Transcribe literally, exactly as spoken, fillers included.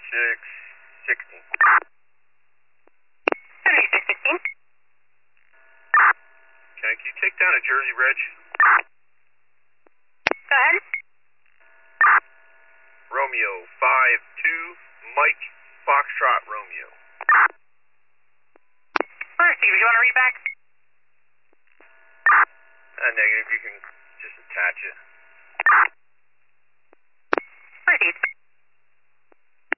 six sixteen. seventy-six sixteen. Okay, can you take down a Jersey Reg? Go ahead. Romeo five two, Mike Foxtrot Romeo. First, Steve, you want to read back? Uh, negative, you can just attach it.